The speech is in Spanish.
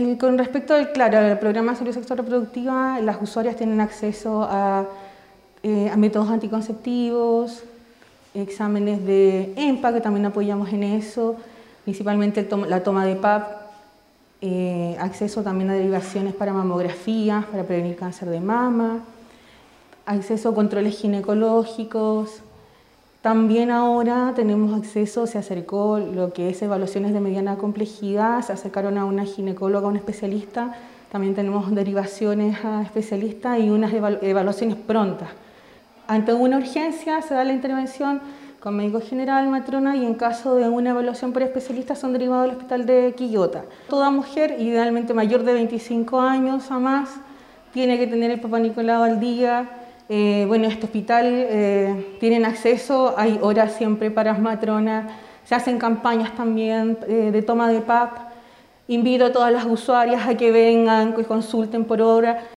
Con respecto al programa de salud sexual reproductiva, las usuarias tienen acceso a métodos anticonceptivos, exámenes de EMPA, que también apoyamos en eso, principalmente la toma de PAP, acceso también a derivaciones para mamografías, para prevenir cáncer de mama, acceso a controles ginecológicos. También ahora tenemos acceso, se acercó lo que es evaluaciones de mediana complejidad, se acercaron a una ginecóloga, a un especialista, también tenemos derivaciones a especialistas y unas evaluaciones prontas. Ante una urgencia se da la intervención con médico general, matrona, y en caso de una evaluación por especialista son derivados al hospital de Quillota. Toda mujer, idealmente mayor de 25 años a más, tiene que tener el Papá Nicolau al día. Bueno, este hospital tienen acceso, hay horas siempre para matronas, se hacen campañas también de toma de PAP. Invito a todas las usuarias a que vengan, que consulten por hora.